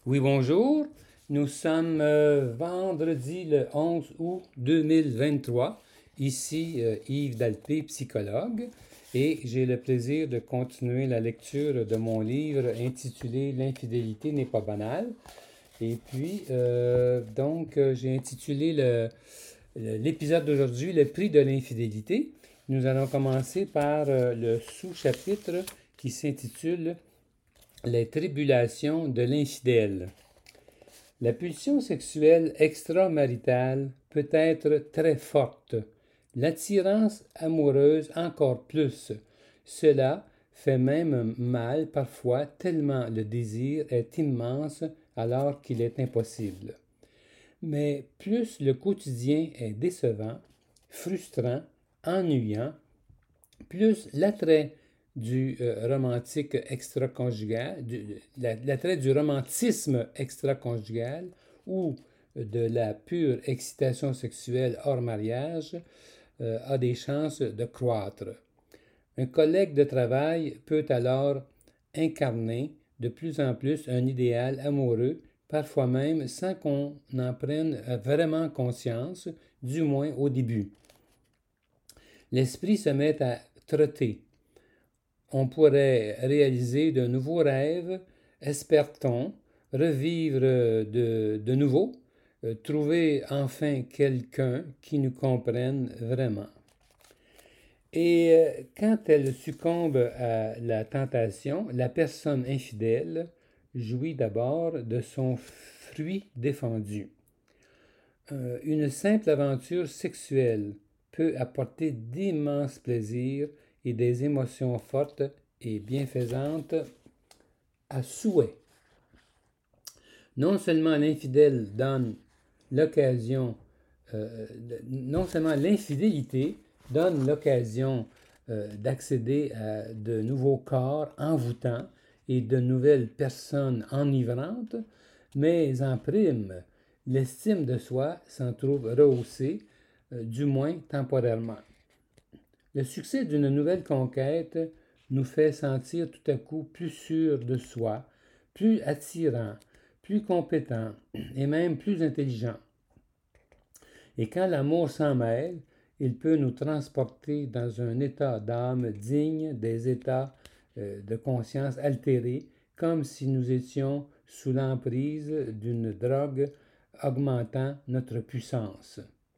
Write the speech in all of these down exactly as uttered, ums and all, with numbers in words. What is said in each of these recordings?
Oui, bonjour. Nous sommes euh, vendredi le onze août deux mille vingt-trois. Ici euh, Yves Dalpé, psychologue, et j'ai le plaisir de continuer la lecture de mon livre intitulé L'infidélité n'est pas banale. Et puis, euh, donc, euh, j'ai intitulé le- le- l'épisode d'aujourd'hui Le prix de l'infidélité. Nous allons commencer par euh, le sous-chapitre qui s'intitule Les tribulations de l'infidèle. La pulsion sexuelle extramaritale peut être très forte, l'attirance amoureuse encore plus. Cela fait même mal parfois tellement le désir est immense alors qu'il est impossible. Mais plus le quotidien est décevant, frustrant, ennuyant, plus l'attrait du euh, romantique extra-conjugal, du- la- l'attrait du romantisme extra-conjugal ou de la pure excitation sexuelle hors mariage euh, a des chances de croître. Un collègue de travail peut alors incarner de plus en plus un idéal amoureux, parfois même sans qu'on en prenne vraiment conscience, du moins au début. L'esprit se met à trotter. On pourrait réaliser de nouveaux rêves, espère-t-on, revivre de, de nouveau, euh, trouver enfin quelqu'un qui nous comprenne vraiment. Et euh, quand elle succombe à la tentation, la personne infidèle jouit d'abord de son fruit défendu. Euh, une simple aventure sexuelle peut apporter d'immenses plaisirs et des émotions fortes et bienfaisantes à souhait. Non seulement l'infidèle donne l'occasion, euh, non seulement l'infidélité donne l'occasion euh, d'accéder à de nouveaux corps envoûtants et de nouvelles personnes enivrantes, mais en prime, l'estime de soi s'en trouve rehaussée, euh, du moins temporairement. Le succès d'une nouvelle conquête nous fait sentir tout à coup plus sûrs de soi, plus attirants, plus compétents et même plus intelligents. Et quand l'amour s'en mêle, il peut nous transporter dans un état d'âme digne des états euh, de conscience altérés, comme si nous étions sous l'emprise d'une drogue augmentant notre puissance.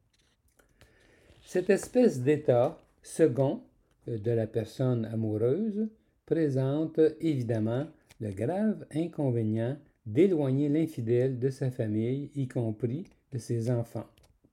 Cette espèce d'état second euh, de la personne amoureuse présente évidemment le grave inconvénient d'éloigner l'infidèle de sa famille, y compris de ses enfants.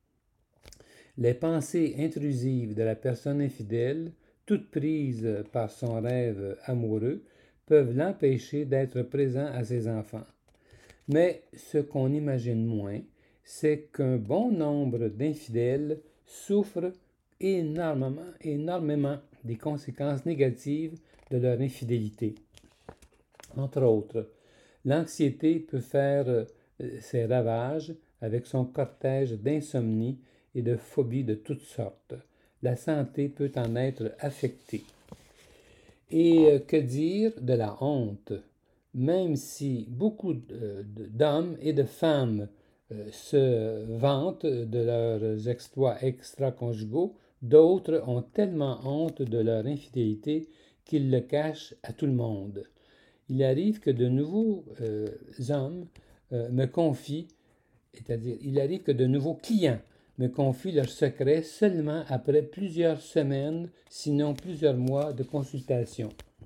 Les pensées intrusives de la personne infidèle, toutes prises par son rêve amoureux, peuvent l'empêcher d'être présent à ses enfants. Mais ce qu'on imagine moins, c'est qu'un bon nombre d'infidèles souffrent énormément, énormément des conséquences négatives de leur infidélité. Entre autres, l'anxiété peut faire euh, ses ravages avec son cortège d'insomnie et de phobies de toutes sortes. La santé peut en être affectée. Et euh, que dire de la honte? Même si beaucoup d'hommes et de femmes euh, se vantent de leurs exploits extra-conjugaux, d'autres ont tellement honte de leur infidélité qu'ils le cachent à tout le monde. Il arrive que de nouveaux euh, hommes euh, me confient, c'est-à-dire il arrive que de nouveaux clients me confient leurs secrets seulement après plusieurs semaines, sinon plusieurs mois de consultation.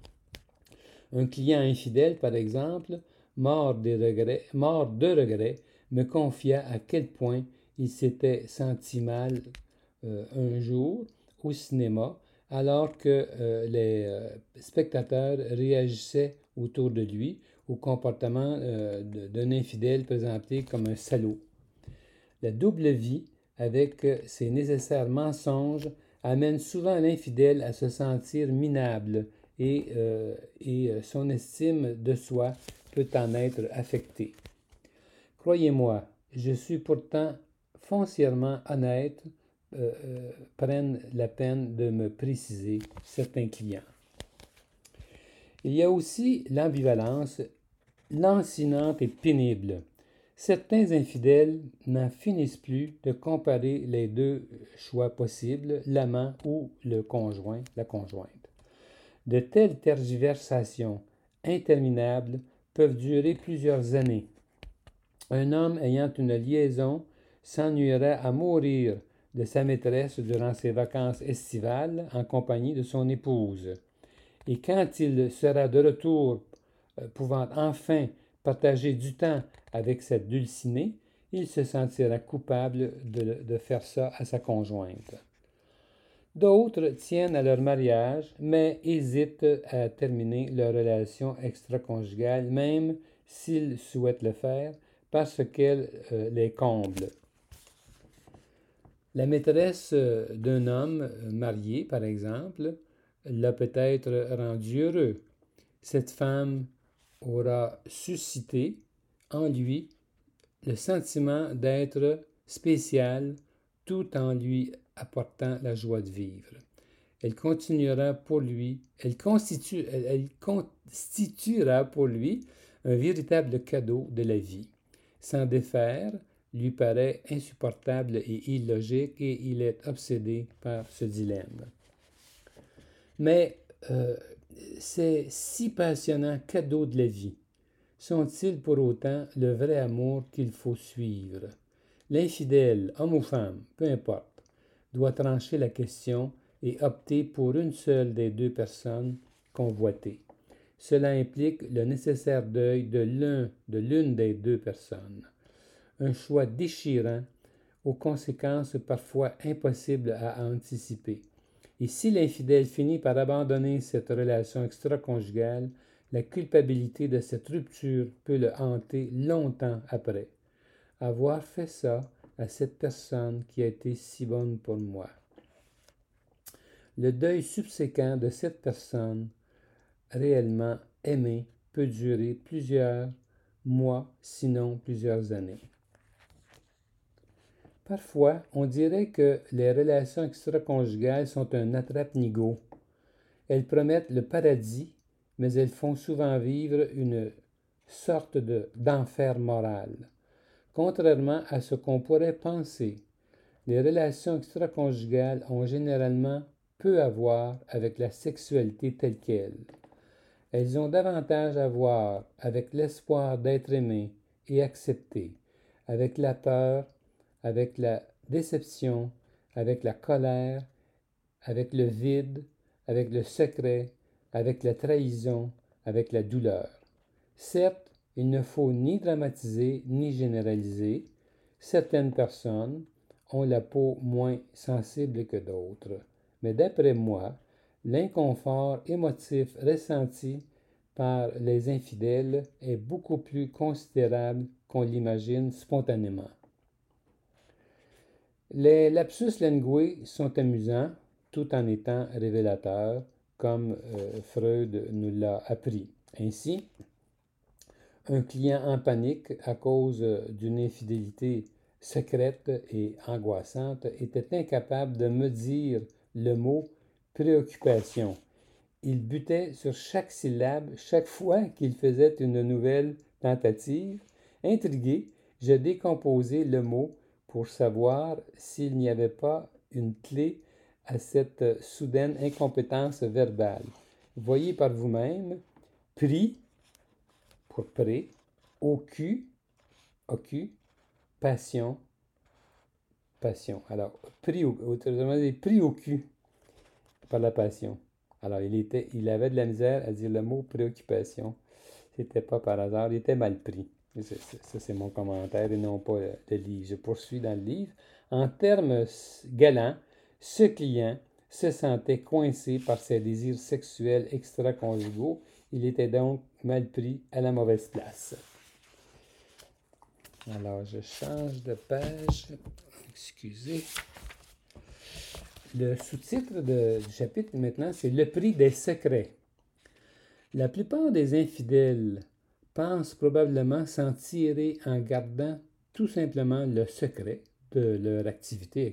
Un client infidèle, par exemple, mort, des regrets, mort de regrets, me confia à quel point il s'était senti mal euh, un jour au cinéma alors que euh, les euh, spectateurs réagissaient autour de lui au comportement euh, d'un infidèle présenté comme un salaud. La double vie, avec ses nécessaires mensonges, amène souvent l'infidèle à se sentir minable et, euh, et son estime de soi peut en être affectée. Croyez-moi, je suis pourtant foncièrement honnête, euh, euh, prennent la peine de me préciser certains clients. Il y a aussi l'ambivalence lancinante et pénible. Certains infidèles n'en finissent plus de comparer les deux choix possibles, l'amant ou le conjoint, la conjointe. De telles tergiversations interminables peuvent durer plusieurs années. Un homme ayant une liaison s'ennuierait à mourir de sa maîtresse durant ses vacances estivales en compagnie de son épouse. Et quand il sera de retour, euh, pouvant enfin partager du temps avec cette dulcinée, il se sentira coupable de, de faire ça à sa conjointe. D'autres tiennent à leur mariage, mais hésitent à terminer leur relation extra-conjugale, même s'ils souhaitent le faire, parce qu'elle euh, les comble. La maîtresse euh, d'un homme euh, marié, par exemple, l'a peut-être rendu heureux. Cette femme aura suscité en lui le sentiment d'être spécial tout en lui apportant la joie de vivre. Elle continuera pour lui, elle, constitue, elle, elle constituera pour lui un véritable cadeau de la vie. S'en défaire lui paraît insupportable et illogique et il est obsédé par ce dilemme. Mais euh, ces si passionnants cadeaux de la vie sont-ils pour autant le vrai amour qu'il faut suivre? L'infidèle, homme ou femme, peu importe, doit trancher la question et opter pour une seule des deux personnes convoitées. Cela implique le nécessaire deuil de l'un, de l'une des deux personnes. Un choix déchirant, aux conséquences parfois impossibles à anticiper. Et si l'infidèle finit par abandonner cette relation extra-conjugale, la culpabilité de cette rupture peut le hanter longtemps après. Avoir fait ça à cette personne qui a été si bonne pour moi. Le deuil subséquent de cette personne réellement aimée peut durer plusieurs mois, sinon plusieurs années. Parfois, on dirait que les relations extra-conjugales sont un attrape-nigo. Elles promettent le paradis, mais elles font souvent vivre une sorte de, d'enfer moral. Contrairement à ce qu'on pourrait penser, les relations extra-conjugales ont généralement peu à voir avec la sexualité telle qu'elle. Elles ont davantage à voir avec l'espoir d'être aimé et accepté, avec la peur, avec la déception, avec la colère, avec le vide, avec le secret, avec la trahison, avec la douleur. Certes, il ne faut ni dramatiser ni généraliser. Certaines personnes ont la peau moins sensible que d'autres. Mais d'après moi, l'inconfort émotif ressenti par les infidèles est beaucoup plus considérable qu'on l'imagine spontanément. Les lapsus linguae sont amusants tout en étant révélateurs, comme euh, Freud nous l'a appris. Ainsi, un client en panique à cause d'une infidélité secrète et angoissante était incapable de me dire le mot préoccupation. Il butait sur chaque syllabe chaque fois qu'il faisait une nouvelle tentative. Intrigué, je décomposai le mot pour savoir s'il n'y avait pas une clé à cette soudaine incompétence verbale. Voyez par vous-même, pris pour pré, occu, occu, passion, passion. Alors, pris au, autrement dit, pris au cul par la passion. Alors, il, était, il avait de la misère à dire le mot préoccupation. C'était pas par hasard, il était mal pris. Ça, ça c'est mon commentaire et non pas le livre. Je poursuis dans le livre. En termes galants, ce client se sentait coincé par ses désirs sexuels extra-conjugaux. Il était donc mal pris à la mauvaise place. Alors, je change de page. Excusez. Le sous-titre de, du chapitre maintenant, c'est « Le prix des secrets ». La plupart des infidèles pensent probablement s'en tirer en gardant tout simplement le secret de leur activité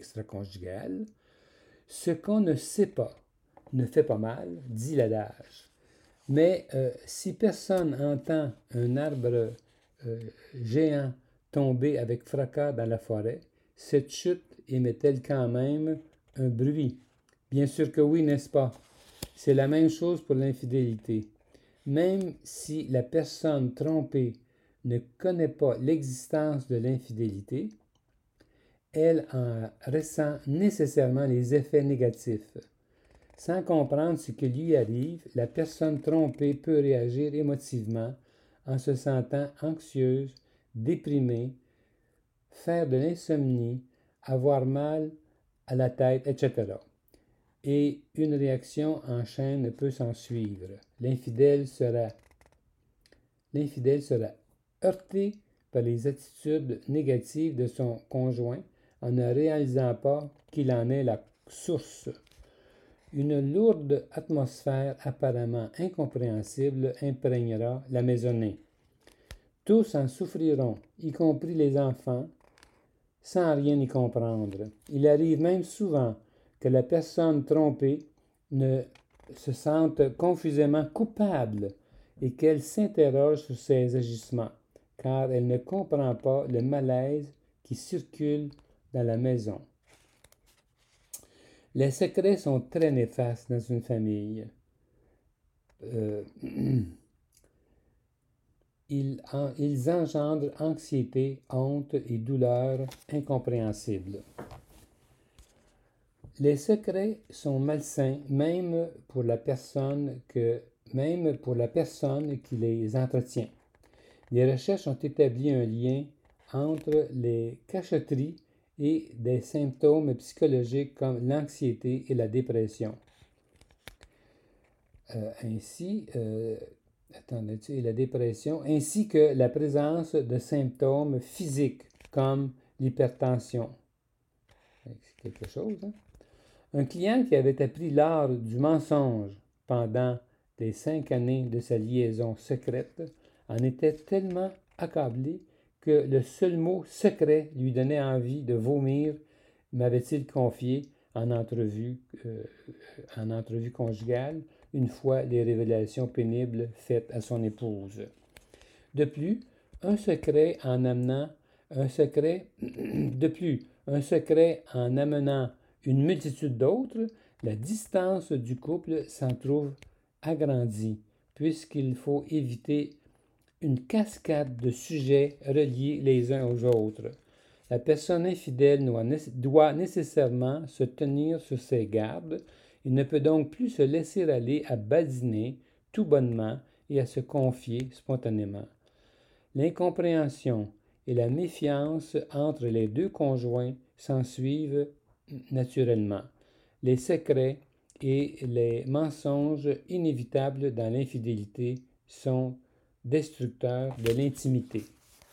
extra-conjugale. Ce qu'on ne sait pas ne fait pas mal, dit l'adage. Mais euh, si personne entend un arbre euh, géant tomber avec fracas dans la forêt, cette chute émet-elle quand même un bruit? Bien sûr que oui, n'est-ce pas? C'est la même chose pour l'infidélité. Même si la personne trompée ne connaît pas l'existence de l'infidélité, elle en ressent nécessairement les effets négatifs. Sans comprendre ce qui lui arrive, la personne trompée peut réagir émotivement en se sentant anxieuse, déprimée, faire de l'insomnie, avoir mal à la tête, et cetera. Et une réaction en chaîne peut s'en suivre. L'infidèle sera, l'infidèle sera heurté par les attitudes négatives de son conjoint en ne réalisant pas qu'il en est la source. Une lourde atmosphère apparemment incompréhensible imprégnera la maisonnée. Tous en souffriront, y compris les enfants, sans rien y comprendre. Il arrive même souvent que la personne trompée ne se sente confusément coupable et qu'elle s'interroge sur ses agissements, car elle ne comprend pas le malaise qui circule dans la maison. Les secrets sont très néfastes dans une famille. Euh, ils, en, ils engendrent anxiété, honte et douleur incompréhensibles. Les secrets sont malsains même pour la personne que même pour la personne qui les entretient. Les recherches ont établi un lien entre les cachotteries et des symptômes psychologiques comme l'anxiété et la dépression. Euh, ainsi, euh, attendez, et la dépression, ainsi que la présence de symptômes physiques comme l'hypertension. C'est quelque chose, hein? Un client qui avait appris l'art du mensonge pendant les cinq années de sa liaison secrète en était tellement accablé que le seul mot secret lui donnait envie de vomir, m'avait-il confié en entrevue, euh, en entrevue conjugale, une fois les révélations pénibles faites à son épouse. De plus, un secret en amenant un secret, de plus, un secret en amenant une multitude d'autres, la distance du couple s'en trouve agrandie, puisqu'il faut éviter une cascade de sujets reliés les uns aux autres. La personne infidèle doit nécessairement se tenir sur ses gardes et ne peut donc plus se laisser aller à badiner tout bonnement et à se confier spontanément. L'incompréhension et la méfiance entre les deux conjoints s'ensuivent naturellement. Les secrets et les mensonges inévitables dans l'infidélité sont destructeurs de l'intimité.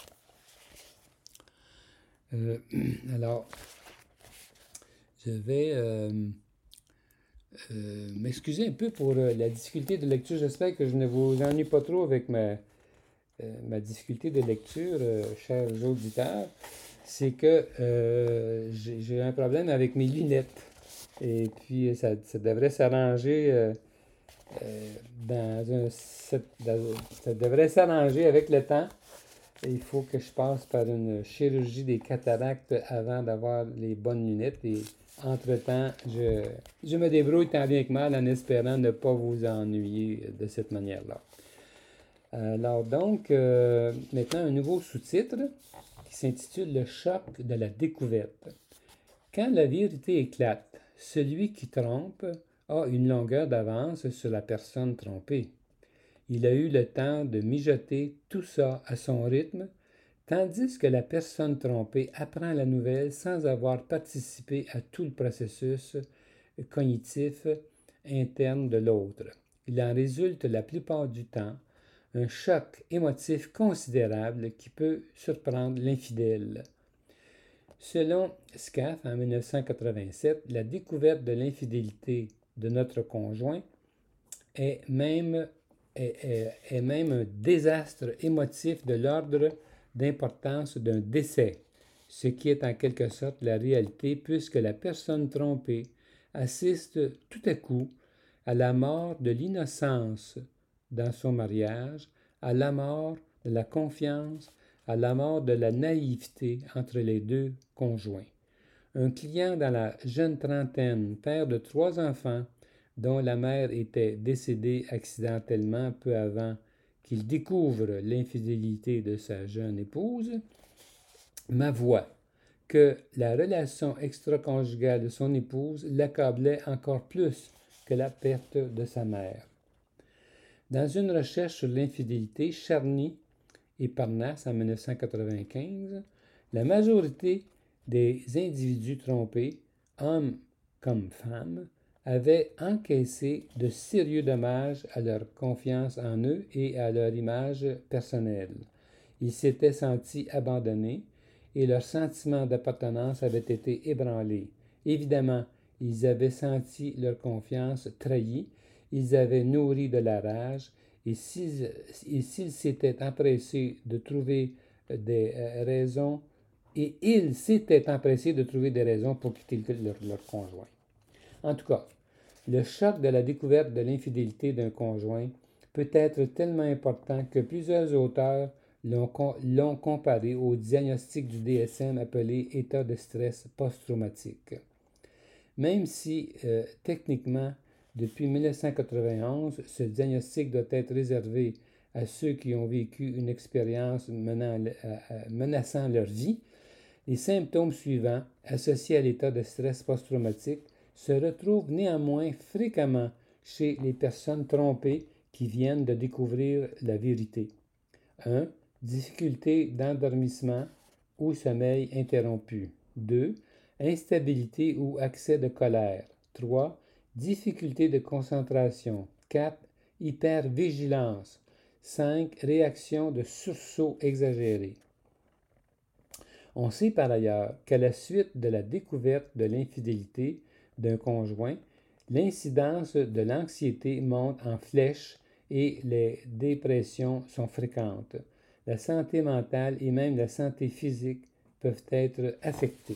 Euh, alors, je vais euh, euh, m'excuser un peu pour euh, la difficulté de lecture. J'espère que je ne vous ennuie pas trop avec ma, euh, ma difficulté de lecture, euh, chers auditeurs. C'est que euh, j'ai, j'ai un problème avec mes lunettes. Et puis, ça, ça devrait s'arranger euh, euh, dans un... Ça, ça devrait s'arranger avec le temps. Et il faut que je passe par une chirurgie des cataractes avant d'avoir les bonnes lunettes. Et entre-temps, je, je me débrouille tant bien que mal en espérant ne pas vous ennuyer de cette manière-là. Alors donc, euh, maintenant un nouveau sous-titre qui s'intitule « Le choc de la découverte ». Quand la vérité éclate, celui qui trompe a une longueur d'avance sur la personne trompée. Il a eu le temps de mijoter tout ça à son rythme, tandis que la personne trompée apprend la nouvelle sans avoir participé à tout le processus cognitif interne de l'autre. Il en résulte la plupart du temps un choc émotif considérable qui peut surprendre l'infidèle. Selon Scaff, en dix-neuf cent quatre-vingt-sept, la découverte de l'infidélité de notre conjoint est même Est, est, est même un désastre émotif de l'ordre d'importance d'un décès, ce qui est en quelque sorte la réalité puisque la personne trompée assiste tout à coup à la mort de l'innocence dans son mariage, à la mort de la confiance, à la mort de la naïveté entre les deux conjoints. Un client dans la jeune trentaine, père de trois enfants, dont la mère était décédée accidentellement peu avant qu'il découvre l'infidélité de sa jeune épouse, m'avoua que la relation extra-conjugale de son épouse l'accablait encore plus que la perte de sa mère. Dans une recherche sur l'infidélité, Charny et Parnasse en dix-neuf cent quatre-vingt-quinze, la majorité des individus trompés, hommes comme femmes, avaient encaissé de sérieux dommages à leur confiance en eux et à leur image personnelle. Ils s'étaient sentis abandonnés et leur sentiment d'appartenance avait été ébranlé. Évidemment, ils avaient senti leur confiance trahie, ils avaient nourri de la rage, et s'ils, et s'ils s'étaient empressés de trouver des euh, raisons, et ils s'étaient empressés de trouver des raisons pour quitter leur, leur conjoint. En tout cas, le choc de la découverte de l'infidélité d'un conjoint peut être tellement important que plusieurs auteurs l'ont, l'ont comparé au diagnostic du D S M appelé état de stress post-traumatique. Même si, euh, techniquement, depuis dix-neuf cent quatre-vingt-onze, ce diagnostic doit être réservé à ceux qui ont vécu une expérience menant, à, menaçant leur vie, les symptômes suivants, associés à l'état de stress post-traumatique, se retrouvent néanmoins fréquemment chez les personnes trompées qui viennent de découvrir la vérité. un. Difficulté d'endormissement ou sommeil interrompu. deux. Instabilité ou accès de colère. trois. Difficulté de concentration. quatre. Hypervigilance. cinq. Réaction de sursaut exagérée. On sait par ailleurs qu'à la suite de la découverte de l'infidélité d'un conjoint, l'incidence de l'anxiété monte en flèche et les dépressions sont fréquentes. La santé mentale et même la santé physique peuvent être affectées.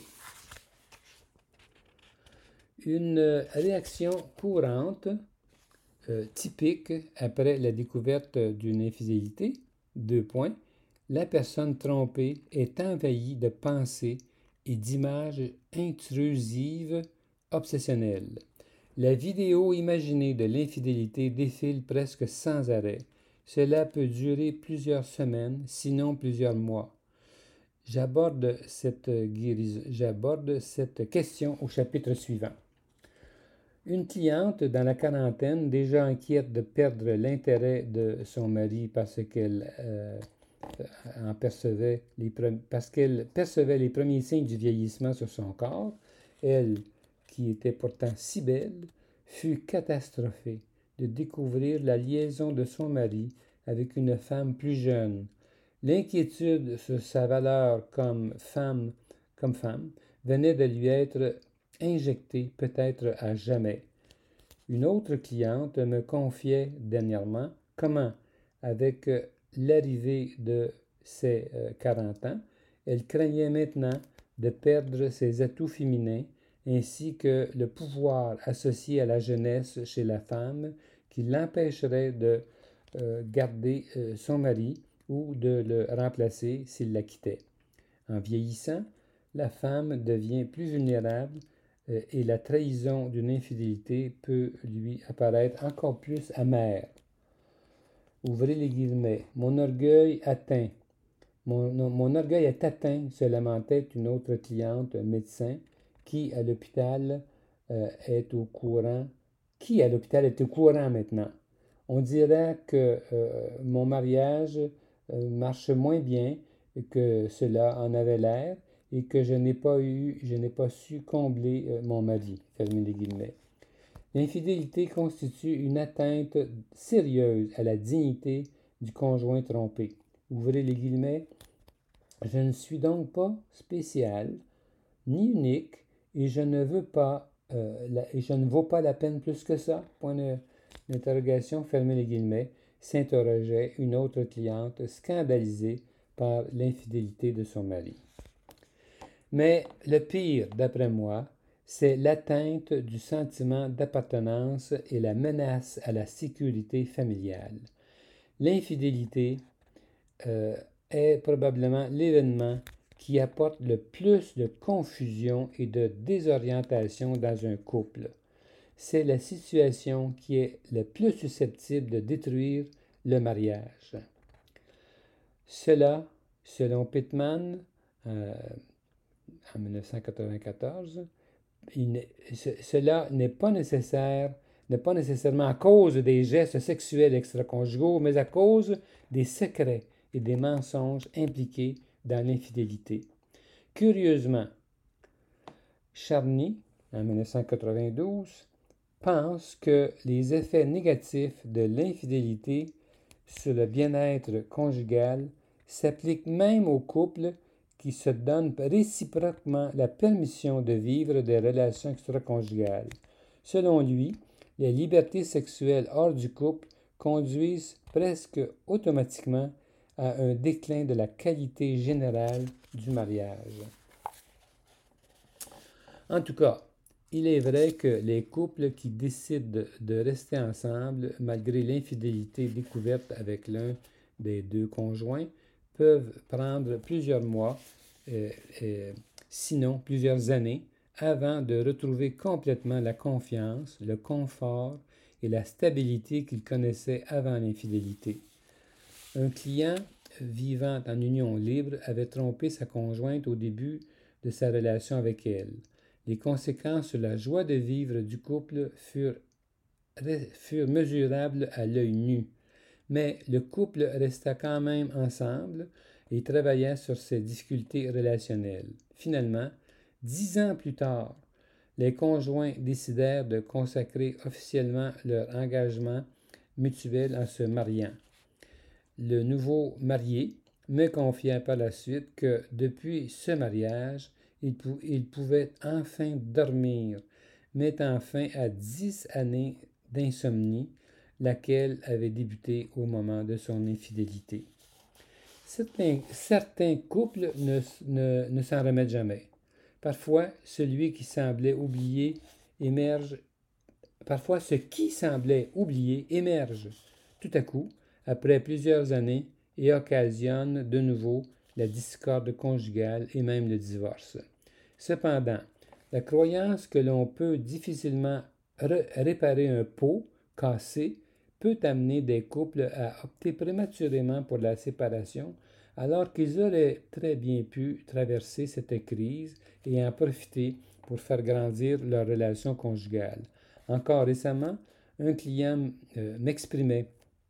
Une réaction courante, euh, typique après la découverte d'une infidélité, deux points, la personne trompée est envahie de pensées et d'images intrusives obsessionnelles. La vidéo imaginée de l'infidélité défile presque sans arrêt. Cela peut durer plusieurs semaines, sinon plusieurs mois. J'aborde cette, guérison, j'aborde cette question au chapitre suivant. Une cliente dans la quarantaine, déjà inquiète de perdre l'intérêt de son mari parce qu'elle, euh, en percevait les pre- parce qu'elle percevait les premiers signes du vieillissement sur son corps, elle, qui était pourtant si belle, fut catastrophée de découvrir la liaison de son mari avec une femme plus jeune. L'inquiétude sur sa valeur comme femme, comme femme venait de lui être injectée peut-être à jamais. Une autre cliente me confiait dernièrement comment, avec l'arrivée de ses quarante ans, elle craignait maintenant de perdre ses atouts féminins ainsi que le pouvoir associé à la jeunesse chez la femme qui l'empêcherait de euh, garder euh, son mari ou de le remplacer s'il la quittait. En vieillissant, la femme devient plus vulnérable euh, et la trahison d'une infidélité peut lui apparaître encore plus amère. Ouvrez les guillemets. Mon orgueil atteint. Mon, non, mon orgueil est atteint, se lamentait une autre cliente, médecin, qui à l'hôpital euh, est au courant. Qui à l'hôpital est au courant maintenant? On dirait que euh, mon mariage euh, marche moins bien que cela en avait l'air et que je n'ai pas eu, je n'ai pas su combler euh, mon mari. Fermez les guillemets. L'infidélité constitue une atteinte sérieuse à la dignité du conjoint trompé. Ouvrez les guillemets. Je ne suis donc pas spécial, ni unique, et je ne veux pas, euh, la, et je ne vaux pas la peine plus que ça. Point de, d'interrogation, fermez les guillemets, s'interrogeait une autre cliente scandalisée par l'infidélité de son mari. Mais le pire, d'après moi, c'est l'atteinte du sentiment d'appartenance et la menace à la sécurité familiale. l'infidélité euh, est probablement l'événement qui apporte le plus de confusion et de désorientation dans un couple. C'est la situation qui est le plus susceptible de détruire le mariage. Cela, selon Pittman, euh, en dix-neuf cent quatre-vingt-quatorze, il ce, cela n'est pas nécessaire, n'est pas nécessairement à cause des gestes sexuels extraconjugaux, mais à cause des secrets et des mensonges impliqués dans l'infidélité. Curieusement, Charny, en dix-neuf cent quatre-vingt-douze, pense que les effets négatifs de l'infidélité sur le bien-être conjugal s'appliquent même aux couples qui se donnent réciproquement la permission de vivre des relations extraconjugales. Selon lui, les libertés sexuelles hors du couple conduisent presque automatiquement à un déclin de la qualité générale du mariage. En tout cas, il est vrai que les couples qui décident de rester ensemble malgré l'infidélité découverte avec l'un des deux conjoints peuvent prendre plusieurs mois, euh, euh, sinon plusieurs années, avant de retrouver complètement la confiance, le confort et la stabilité qu'ils connaissaient avant l'infidélité. Un client vivant en union libre avait trompé sa conjointe au début de sa relation avec elle. Les conséquences sur la joie de vivre du couple furent, furent mesurables à l'œil nu, mais le couple resta quand même ensemble et travailla sur ses difficultés relationnelles. Finalement, dix ans plus tard, les conjoints décidèrent de consacrer officiellement leur engagement mutuel en se mariant. Le nouveau marié me confia par la suite que depuis ce mariage, il, pou- il pouvait enfin dormir, mettant fin à dix années d'insomnie, laquelle avait débuté au moment de son infidélité. Certains, certains couples ne, ne, ne s'en remettent jamais. Parfois, celui qui semblait oublier émerge. Parfois, ce qui semblait oublier émerge tout à coup, après plusieurs années, et occasionne de nouveau la discorde conjugale et même le divorce. Cependant, la croyance que l'on peut difficilement ré- réparer un pot cassé peut amener des couples à opter prématurément pour la séparation, alors qu'ils auraient très bien pu traverser cette crise et en profiter pour faire grandir leur relation conjugale. Encore récemment, un client euh, m'exprimait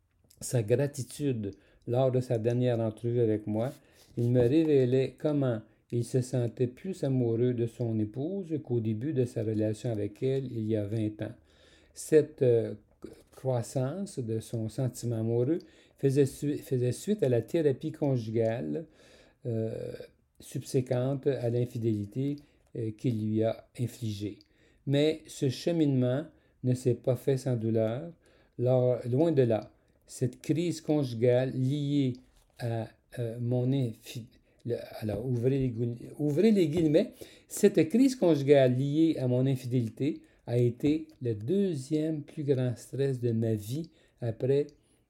sa gratitude lors de sa dernière entrevue avec moi. Il me révélait comment il se sentait plus amoureux de son épouse qu'au début de sa relation avec elle il y a vingt ans. Cette euh, croissance de son sentiment amoureux faisait, su- faisait suite à la thérapie conjugale euh, subséquente à l'infidélité euh, qu'il lui a infligée. Mais ce cheminement ne s'est pas fait sans douleur. Lors, loin de là, cette crise conjugale liée à euh, mon infidélité, alors ouvrez les, ouvrez les guillemets, cette crise conjugale liée à mon infidélité a été le deuxième plus grand stress de ma vie après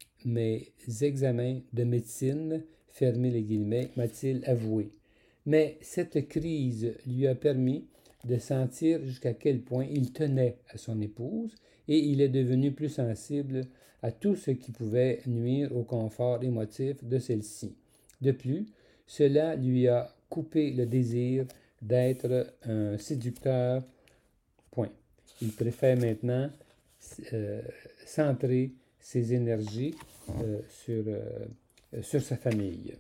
mes examens de médecine, fermez les guillemets, m'a-t-il avoué. Mais cette crise lui a permis de sentir jusqu'à quel point il tenait à son épouse et il est devenu plus sensible à tout ce qui pouvait nuire au confort émotif de celle-ci. De plus, cela lui a coupé le désir d'être un séducteur. Point. Il préfère maintenant euh, centrer ses énergies euh, sur, euh, sur sa famille.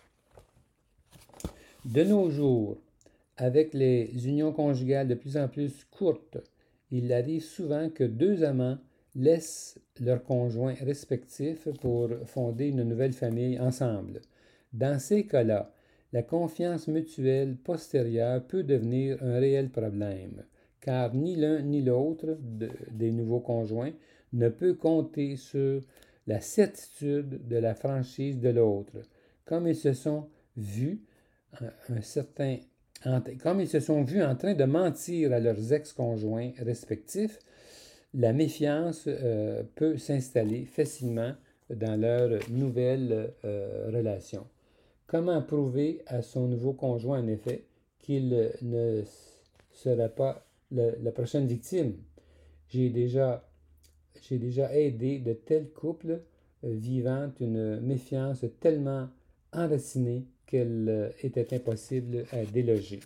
De nos jours, avec les unions conjugales de plus en plus courtes, il arrive souvent que deux amants laissent leurs conjoints respectifs pour fonder une nouvelle famille ensemble. Dans ces cas-là, la confiance mutuelle postérieure peut devenir un réel problème, car ni l'un ni l'autre de, des nouveaux conjoints ne peut compter sur la certitude de la franchise de l'autre, comme ils se sont vus un, un certain comme ils se sont vus en train de mentir à leurs ex-conjoints respectifs, la méfiance euh, peut s'installer facilement dans leur nouvelle euh, relation. Comment prouver à son nouveau conjoint, en effet, qu'il ne sera pas le, la prochaine victime? J'ai déjà, j'ai déjà aidé de tels couples euh, vivant une méfiance tellement enracinée qu'elle euh, était impossible à déloger.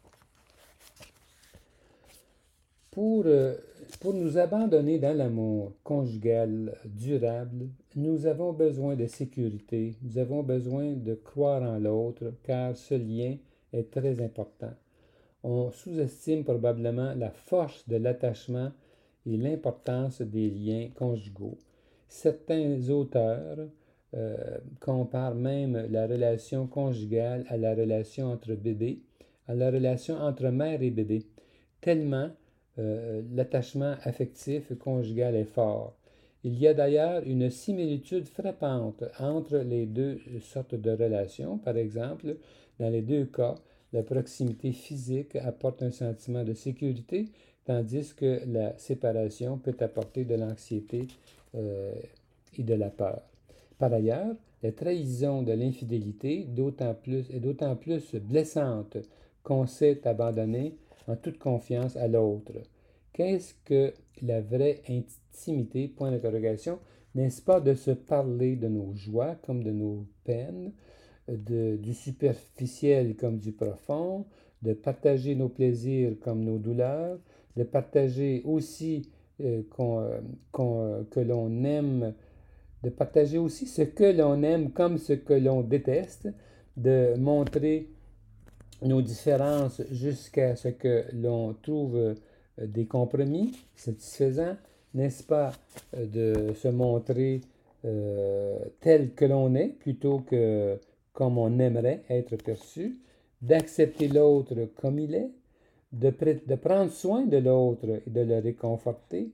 Pour, euh, pour nous abandonner dans l'amour conjugal durable, nous avons besoin de sécurité, nous avons besoin de croire en l'autre, car ce lien est très important. On sous-estime probablement la force de l'attachement et l'importance des liens conjugaux. Certains auteurs euh, comparent même la relation conjugale à la relation entre bébés, à la relation entre mère et bébé, tellement euh, l'attachement affectif conjugal est fort. Il y a d'ailleurs une similitude frappante entre les deux sortes de relations. Par exemple, dans les deux cas, la proximité physique apporte un sentiment de sécurité, tandis que la séparation peut apporter de l'anxiété euh, et de la peur. Par ailleurs, la trahison de l'infidélité d'autant plus, est d'autant plus blessante qu'on s'est abandonné en toute confiance à l'autre. Qu'est-ce que la vraie intimité? Point d'interrogation. N'est-ce pas de se parler de nos joies comme de nos peines, de, du superficiel comme du profond, de partager nos plaisirs comme nos douleurs, de partager aussi euh, qu'on, euh, qu'on, euh, que l'on aime, de partager aussi ce que l'on aime comme ce que l'on déteste, de montrer nos différences jusqu'à ce que l'on trouve euh, des compromis satisfaisants, n'est-ce pas, euh, de se montrer euh, tel que l'on est plutôt que comme on aimerait être perçu, d'accepter l'autre comme il est, de, de prendre soin de l'autre et de le réconforter,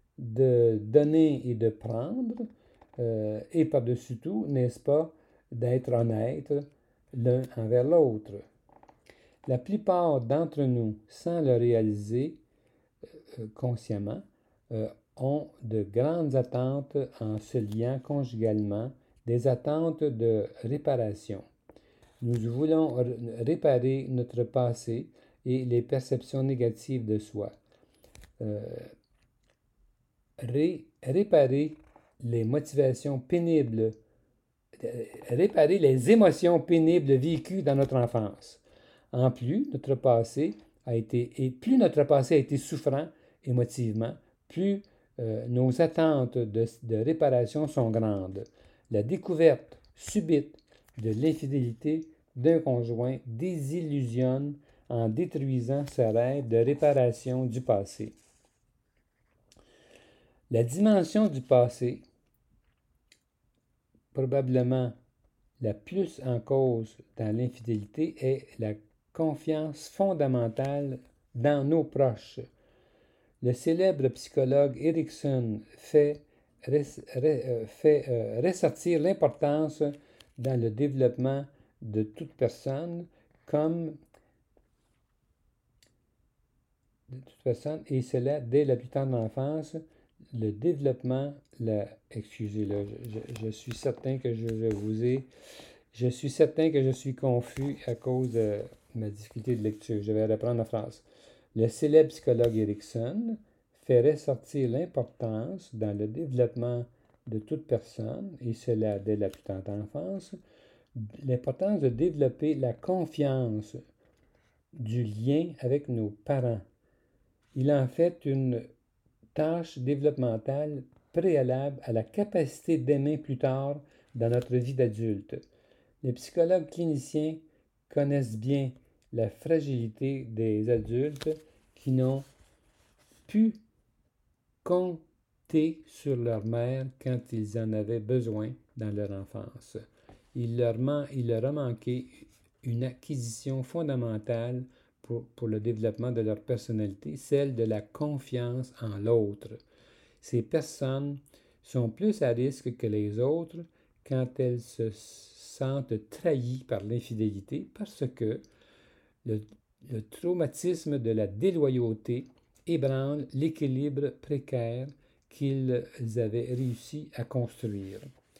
de donner et de prendre, euh, et par-dessus tout, n'est-ce pas, d'être honnête l'un envers l'autre. La plupart d'entre nous, sans le réaliser euh, consciemment, euh, ont de grandes attentes en se liant conjugalement, des attentes de réparation. Nous voulons réparer notre passé et les perceptions négatives de soi. Euh, ré réparer les motivations pénibles, euh, réparer les émotions pénibles vécues dans notre enfance. En plus, notre passé a été, et plus notre passé a été souffrant émotivement, plus euh, nos attentes de, de réparation sont grandes. La découverte subite de l'infidélité d'un conjoint désillusionne en détruisant ce rêve de réparation du passé. La dimension du passé, probablement la plus en cause dans l'infidélité, est la confiance fondamentale dans nos proches. Le célèbre psychologue Erikson fait, res, re, fait euh, ressortir l'importance dans le développement de toute personne comme de toute personne, et cela dès la plus tendre enfance, le développement, la, excusez là, je, je, je suis certain que je, je vous ai, je suis certain que je suis confus à cause de ma difficulté de lecture. Je vais reprendre la phrase. Le célèbre psychologue Erikson fait ressortir l'importance dans le développement de toute personne, et cela dès la plus tendre enfance, l'importance de développer la confiance du lien avec nos parents. Il en fait une tâche développementale préalable à la capacité d'aimer plus tard dans notre vie d'adulte. Les psychologues cliniciens connaissent bien la fragilité des adultes qui n'ont pu compter sur leur mère quand ils en avaient besoin dans leur enfance. Il leur, man- il leur a manqué une acquisition fondamentale pour, pour le développement de leur personnalité, celle de la confiance en l'autre. Ces personnes sont plus à risque que les autres quand elles se sentent trahies par l'infidélité parce que le, le traumatisme de la déloyauté ébranle l'équilibre précaire qu'ils avaient réussi à construire.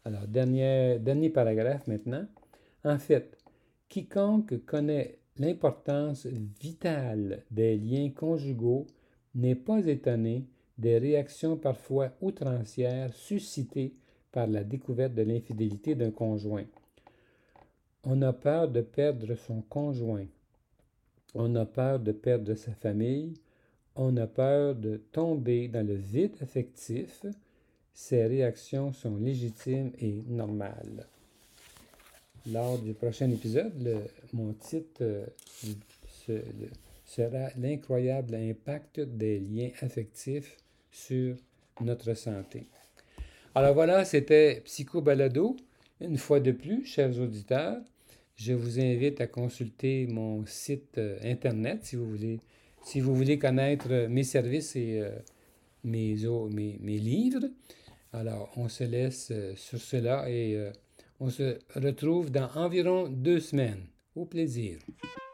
Alors, dernier, dernier paragraphe maintenant. En fait, quiconque connaît l'importance vitale des liens conjugaux n'est pas étonné des réactions parfois outrancières suscitées par la découverte de l'infidélité d'un conjoint. On a peur de perdre son conjoint. On a peur de perdre sa famille. On a peur de tomber dans le vide affectif. Ces réactions sont légitimes et normales. Lors du prochain épisode, le, mon titre euh, ce, le, sera l'incroyable impact des liens affectifs sur notre santé. Alors voilà, c'était Psycho Balado. Une fois de plus, chers auditeurs, je vous invite à consulter mon site euh, internet si vous voulez, si vous voulez connaître mes services et euh, mes, mes, mes livres. Alors, on se laisse euh, sur cela et euh, on se retrouve dans environ deux semaines. Au plaisir.